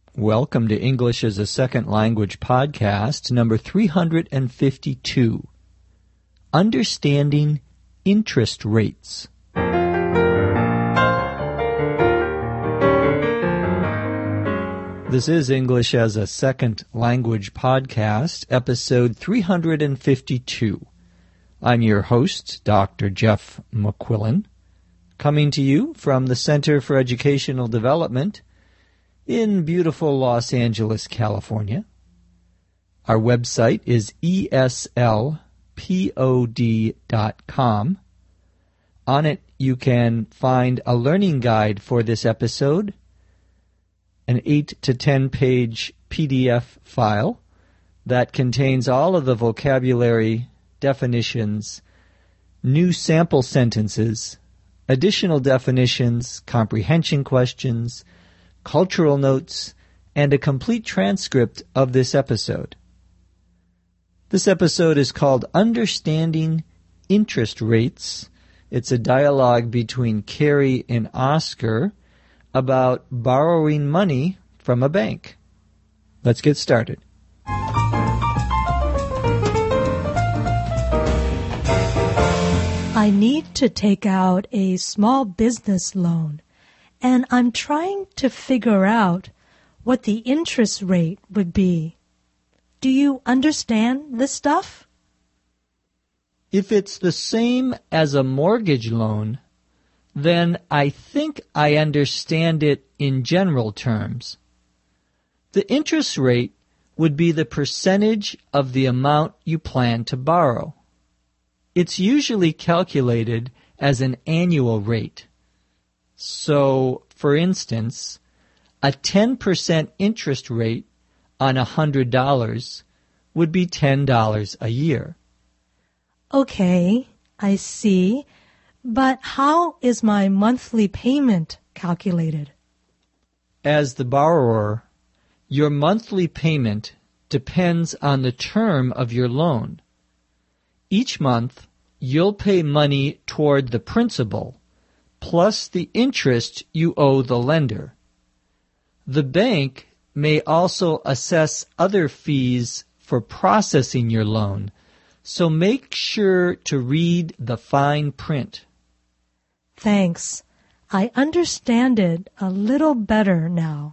Welcome to English as a Second Language podcast, number 352, Understanding Interest Rates. This is English as a Second Language podcast, episode 352. I'm your host, Dr. Jeff McQuillan, coming to you from the Center for Educational Development in beautiful Los Angeles, California. Our website is eslpod.com. On it, you can find a learning guide for this episode, an 8 to 10 page PDF file that contains all of the vocabulary, definitions, new sample sentences, additional definitions, comprehension questions, cultural notes, and a complete transcript of this episode. This episode is called Understanding Interest Rates. It's a dialogue between Carrie and Oscar about borrowing money from a bank. Let's get started. I need to take out a small business loan, and I'm trying to figure out what the interest rate would be. Do you understand this stuff? If it's the same as a mortgage loan, then I think I understand it in general terms. The interest rate would be the percentage of the amount you plan to borrow. It's usually calculated as an annual rate. So, for instance, a 10% interest rate on $100 would be $10 a year. Okay, I see. But how is my monthly payment calculated? As the borrower, your monthly payment depends on the term of your loan. Each month, you'll pay money toward the principal, plus the interest you owe the lender. The bank may also assess other fees for processing your loan, so make sure to read the fine print. Thanks. I understand it a little better now.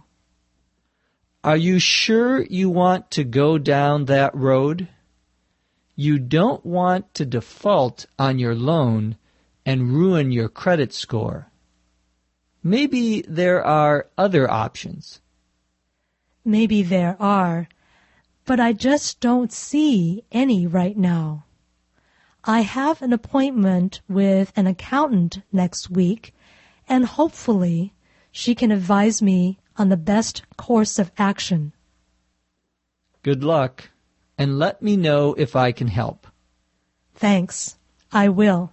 Are you sure you want to go down that road? You don't want to default on your loan and ruin your credit score. Maybe there are other options. Maybe there are, but I just don't see any right now. I have an appointment with an accountant next week, and hopefully she can advise me on the best course of action. Good luck, and let me know if I can help. Thanks. I will.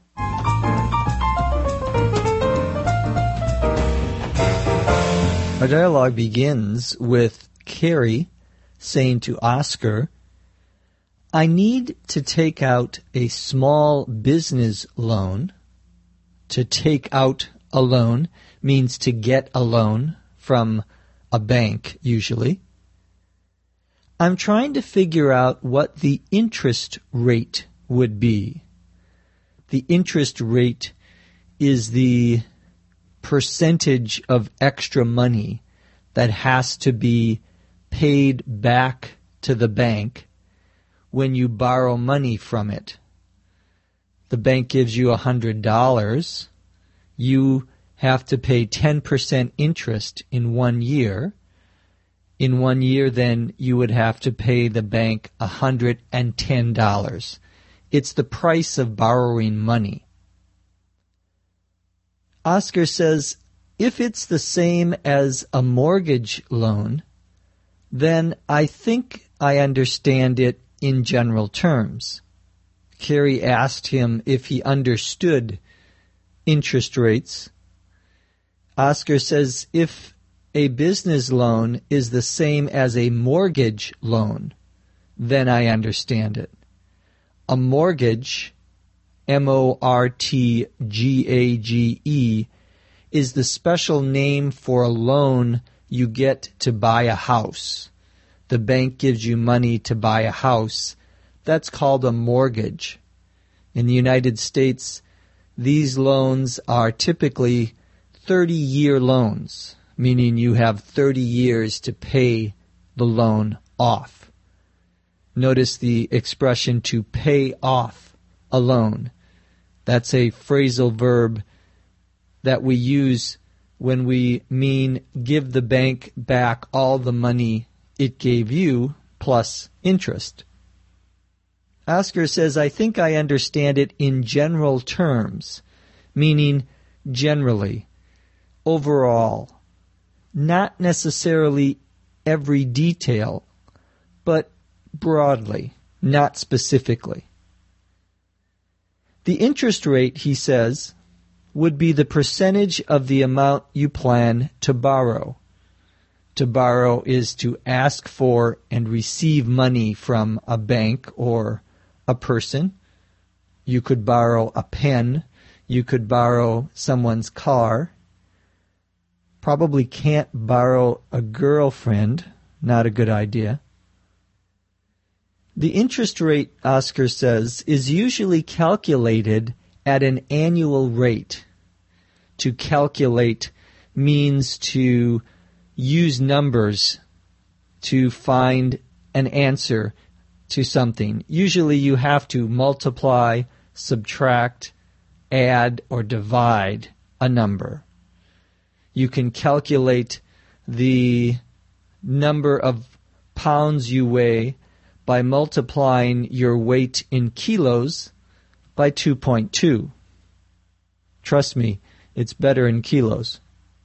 Our dialogue begins with Carrie saying to Oscar, I need to take out a small business loan. To take out a loan means to get a loan from a bank, usually. I'm trying to figure out what the interest rate would be. The interest rate is the percentage of extra money that has to be paid back to the bank when you borrow money from it. The bank gives you $100. You have to pay 10% interest in 1 year. In 1 year, then, you would have to pay the bank $110. It's the price of borrowing money. Oscar says, if it's the same as a mortgage loan, then I think I understand it in general terms. Carrie asked him if he understood interest rates. Oscar says, if a business loan is the same as a mortgage loan, then I understand it. A mortgage, M-O-R-T-G-A-G-E, is the special name for a loan you get to buy a house. The bank gives you money to buy a house. That's called a mortgage. In the United States, these loans are typically 30-year loans, meaning you have 30 years to pay the loan off. Notice the expression to pay off a loan. That's a phrasal verb that we use when we mean give the bank back all the money it gave you plus interest. Oscar says, I think I understand it in general terms, meaning generally, overall, not necessarily every detail, but broadly, not specifically. The interest rate, he says, would be the percentage of the amount you plan to borrow. To borrow is to ask for and receive money from a bank or a person. You could borrow a pen. You could borrow someone's car. Probably can't borrow a girlfriend. Not a good idea. The interest rate, Oscar says, is usually calculated at an annual rate. To calculate means to use numbers to find an answer to something. Usually you have to multiply, subtract, add, or divide a number. You can calculate the number of pounds you weigh by multiplying your weight in kilos by 2.2. Trust me, it's better in kilos.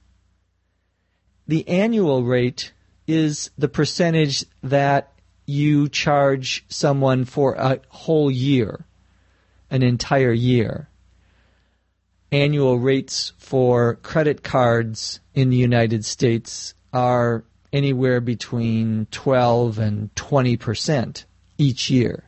The annual rate is the percentage that you charge someone for a whole year, an entire year. Annual rates for credit cards in the United States are anywhere between 12 and 20% each year.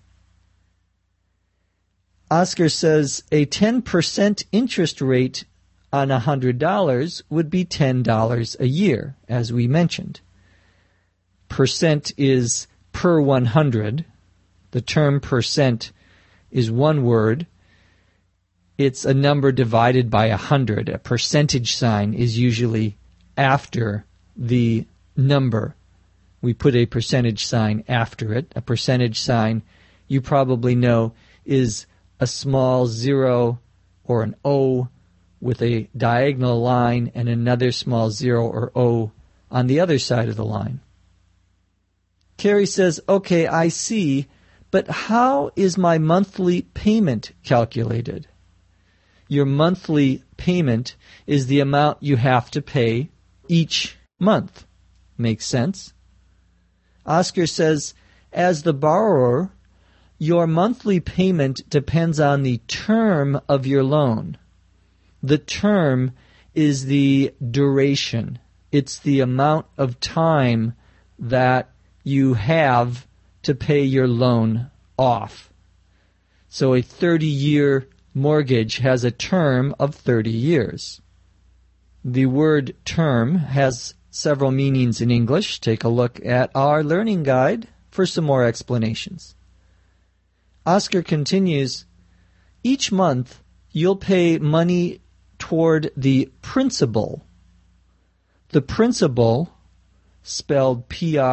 Oscar says a 10% interest rate on $100 would be $10 a year, as we mentioned. Percent is per 100. The term percent is one word. It's a number divided by 100. A percentage sign is usually after the number. We put a percentage sign after it. A percentage sign, you probably know, is a small 0 or an O with a diagonal line and another small 0 or O on the other side of the line. Carrie says, okay, I see, but how is my monthly payment calculated? Your monthly payment is the amount you have to pay each month. Makes sense? Oscar says, as the borrower, your monthly payment depends on the term of your loan. The term is the duration. It's the amount of time that you have to pay your loan off. So a 30-year mortgage has a term of 30 years. The word term has several meanings in English. Take a look at our learning guide for some more explanations. Oscar continues, each month you'll pay money toward the principal. The principal, spelled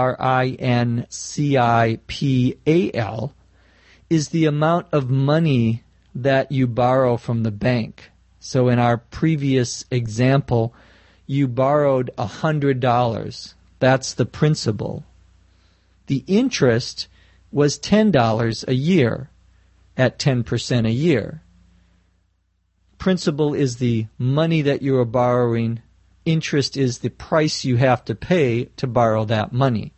P-R-I-N-C-I-P-A-L, is the amount of money that you borrow from the bank. So in our previous example, you borrowed $100. That's the principal. The interest was $10 a year at 10% a year. Principal is the money that you are borrowing. Interest is the price you have to pay to borrow that money.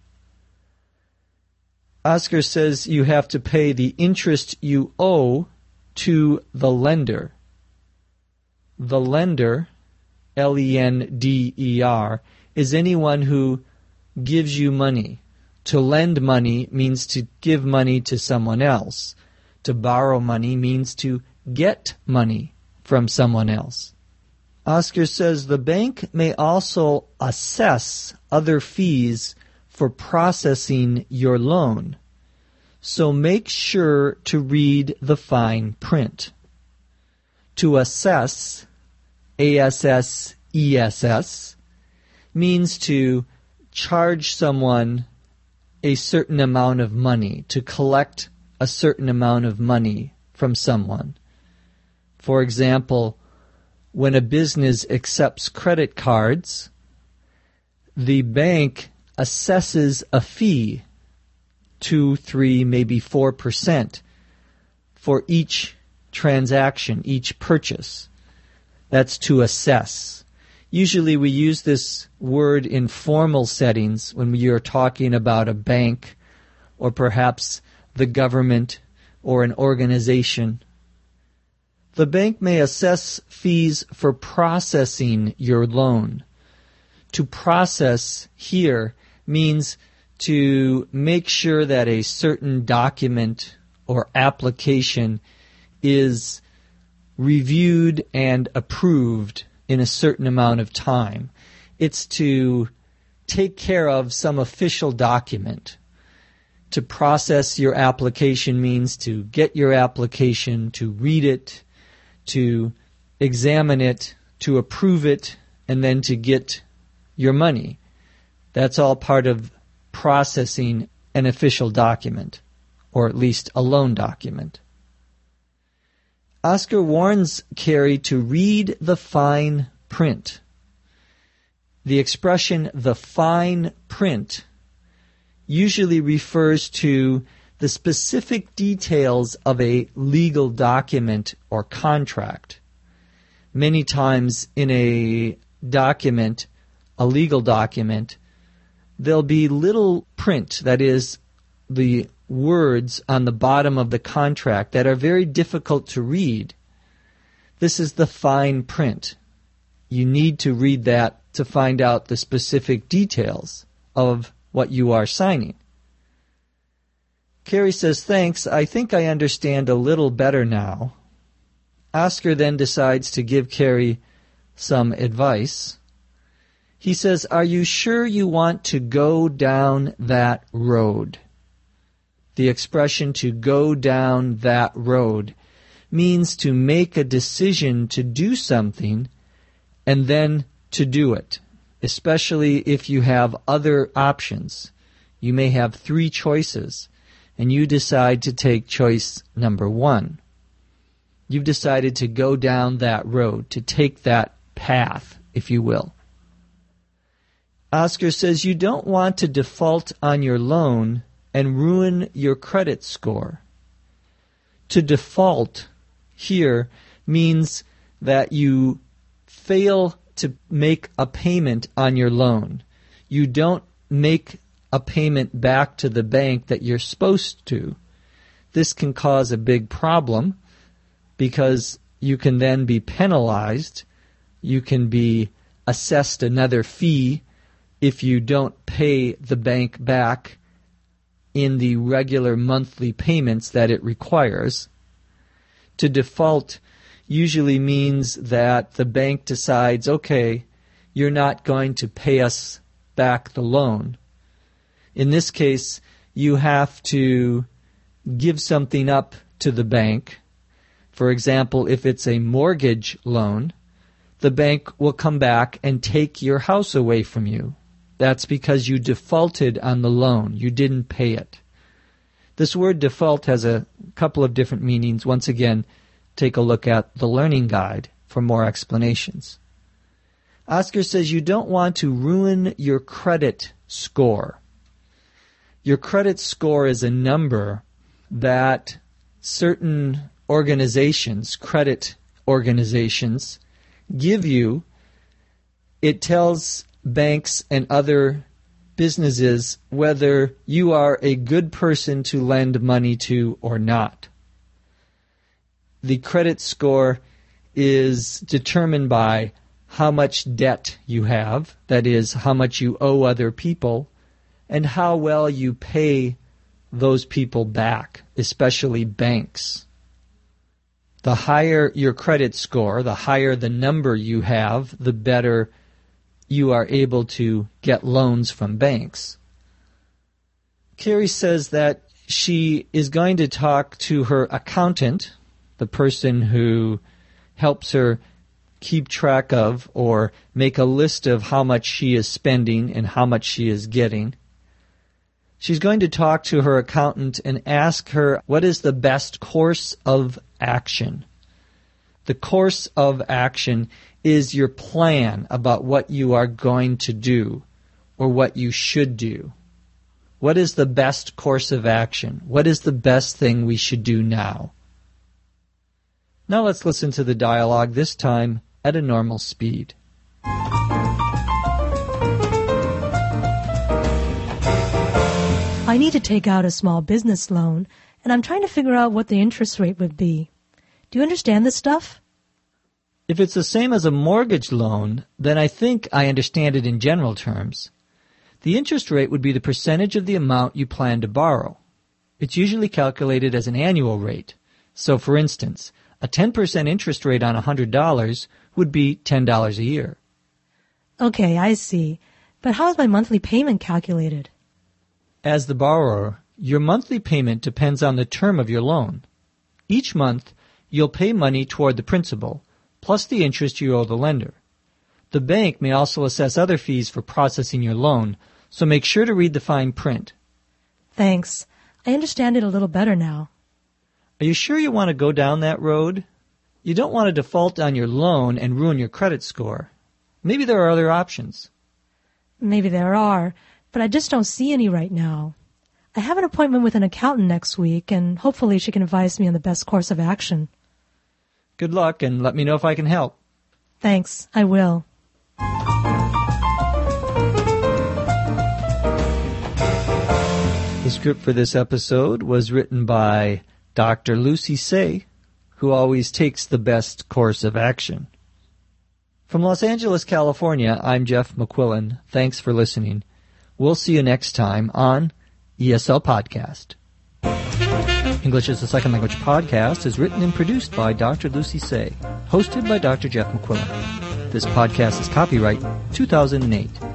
Oscar says you have to pay the interest you owe to the lender. The lender, L-E-N-D-E-R, is anyone who gives you money. To lend money means to give money to someone else. To borrow money means to get money from someone else. Oscar says the bank may also assess other fees for processing your loan, so make sure to read the fine print. To assess, A-S-S-E-S-S, means to charge someone a certain amount of money, to collect a certain amount of money from someone. For example, when a business accepts credit cards, the bank assesses a fee, 2, 3, maybe 4% for each transaction, each purchase. That's to assess. Usually we use this word in formal settings when you're talking about a bank or perhaps the government or an organization. The bank may assess fees for processing your loan. To process here means to make sure that a certain document or application is reviewed and approved in a certain amount of time. It's to take care of some official document. To process your application means to get your application, to read it, to examine it, to approve it, and then to get your money. That's all part of processing an official document, or at least a loan document. Oscar warns Carrie to read the fine print. The expression, the fine print, usually refers to the specific details of a legal document or contract. Many times in a document, a legal document, there'll be little print, that is, the words on the bottom of the contract that are very difficult to read. This is the fine print. You need to read that to find out the specific details of what you are signing. Carrie says, thanks, I think I understand a little better now. Oscar then decides to give Carrie some advice. He says, are you sure you want to go down that road? The expression to go down that road means to make a decision to do something and then to do it, especially if you have other options. You may have 3 choices, and you decide to take choice number 1. You've decided to go down that road, to take that path, if you will. Oscar says you don't want to default on your loan and ruin your credit score. To default here means that you fail to make a payment on your loan. You don't make a payment back to the bank that you're supposed to. This can cause a big problem because you can then be penalized. You can be assessed another fee if you don't pay the bank back in the regular monthly payments that it requires. To default usually means that the bank decides, okay, you're not going to pay us back the loan. In this case, you have to give something up to the bank. For example, if it's a mortgage loan, the bank will come back and take your house away from you. That's because you defaulted on the loan. You didn't pay it. This word default has a couple of different meanings. Once again, take a look at the Learning Guide for more explanations. Oscar says you don't want to ruin your credit score. Your credit score is a number that certain organizations, credit organizations, give you. It tells banks and other businesses whether you are a good person to lend money to or not. The credit score is determined by how much debt you have, that is, how much you owe other people, and how well you pay those people back, especially banks. The higher your credit score, the higher the number you have, the better you are able to get loans from banks. Carrie says that she is going to talk to her accountant, the person who helps her keep track of or make a list of how much she is spending and how much she is getting. She's going to talk to her accountant and ask her what is the best course of action. The course of action is your plan about what you are going to do or what you should do. What is the best course of action? What is the best thing we should do now? Now let's listen to the dialogue, this time at a normal speed. I need to take out a small business loan, and I'm trying to figure out what the interest rate would be. Do you understand this stuff? If it's the same as a mortgage loan, then I think I understand it in general terms. The interest rate would be the percentage of the amount you plan to borrow. It's usually calculated as an annual rate. So, for instance, a 10% interest rate on $100 would be $10 a year. Okay, I see. But how is my monthly payment calculated? As the borrower, your monthly payment depends on the term of your loan. Each month, you'll pay money toward the principal, plus the interest you owe the lender. The bank may also assess other fees for processing your loan, so make sure to read the fine print. Thanks. I understand it a little better now. Are you sure you want to go down that road? You don't want to default on your loan and ruin your credit score. Maybe there are other options. Maybe there are, but I just don't see any right now. I have an appointment with an accountant next week, and hopefully she can advise me on the best course of action. Good luck, and let me know if I can help. Thanks, I will. The script for this episode was written by Dr. Lucy Say, who always takes the best course of action. From Los Angeles, California, I'm Jeff McQuillan. Thanks for listening. We'll see you next time on ESL Podcast. English as a Second Language podcast is written and produced by Dr. Lucy Say, hosted by Dr. Jeff McQuillan. This podcast is copyright 2008.